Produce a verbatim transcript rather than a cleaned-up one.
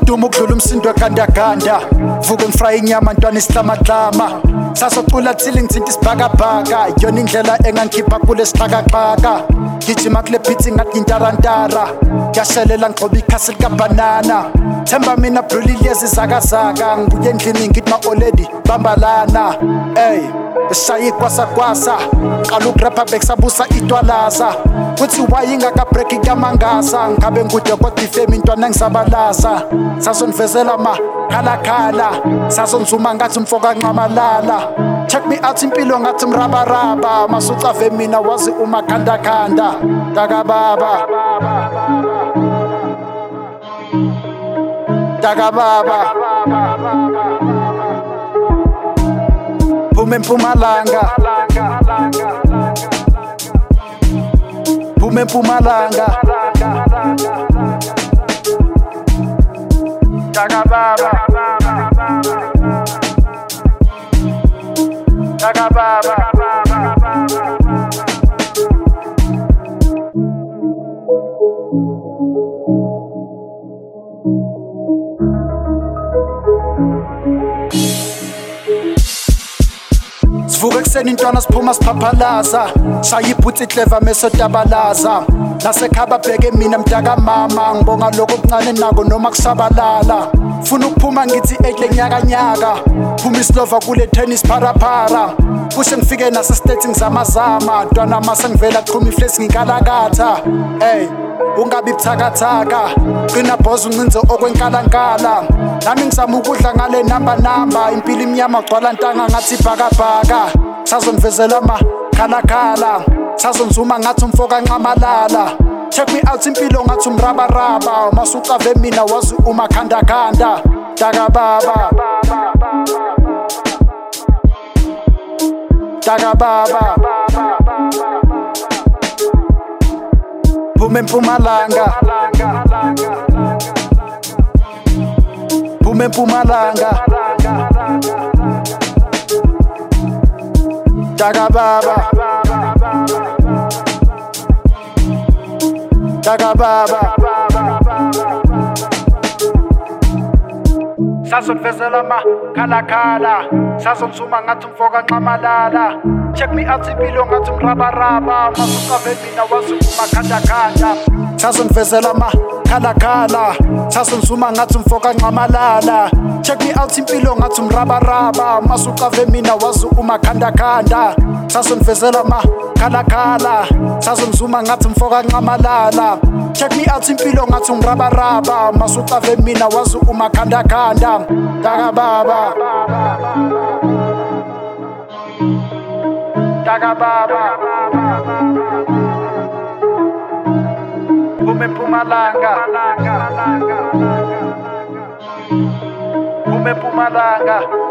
Duma ukudlula umsindo wegandaganda vuka ngifraya inyama ntwana isihlamahlama sasocula thili ngithinta isibhakabhaka yona indlela engangikhipha kule sixhakaxhaka gijima kule beat ngathi intarantara yashelela ngigcoba ikhasi likabanana themba mina brulilezi zakazaka ngibuye endlini ngithi ma-oledi bambalana ey eshaye ikwasakwasa qala ukurapha bekusabusa itwalaza kuthi wayingakabhreki kamangasa ngabe ngude kodwa ifemi intwana ngisabalaza sasondivezela makhalakhala sasonzuma ngathi umfoka nqamalala check me out impilo ngathi mrabaraba masucave mina wazi umakhandakanda takababa takababa Pume Mpumalanga Pume Mpumalanga Takababa Takababa Sivuka ekuseni intwana siphuma siphaphalaza shaya ibhuthi clever mesotabalaza nasekhaba bheke mina mdaka mama ngibonga lokho okuncane nako noma kusabalala funa ukuphuma ngithi eight nyakanyaka phuma islova kule tennis pharapara kushe ngifike nase state ngizamazama ntwana mase ngivela qhuma iflex nginkalakatha hey ungabi buthakathaka qina bhoza uncinze okwenkalankala nami ngizama ukudla ngale namba namba impilo imnyama gcwala ntanga ngathi bhakabhaka sazonivezela makhalakhala sazonzuma ngathi umfoka nqamalala check me out impilo ngathi umrabaraba masucave mina wazi umakhandakanda takababa takababa Pume Mpumalanga Pume Mpumalanga Takababa Takababa Sazonivezela makhalakhala sazonzuma ngathi umfoka nqamalala check me out impilo ngathi umrabaraba masucave mina wazi umakhandakanda sazonivezela makhalakhala sazonzuma ngathi umfoka nqamalala check me out impilo ngathi umrabaraba masucave mina wazi umakhandakanda sazonivezela makhalakhala sazonzuma ngathi umfoka nqamalala check me out impilo ngathi umrabaraba masucave mina wazi umakhandakanda takababa takababa Pume Mpumalanga Pume Mpumalanga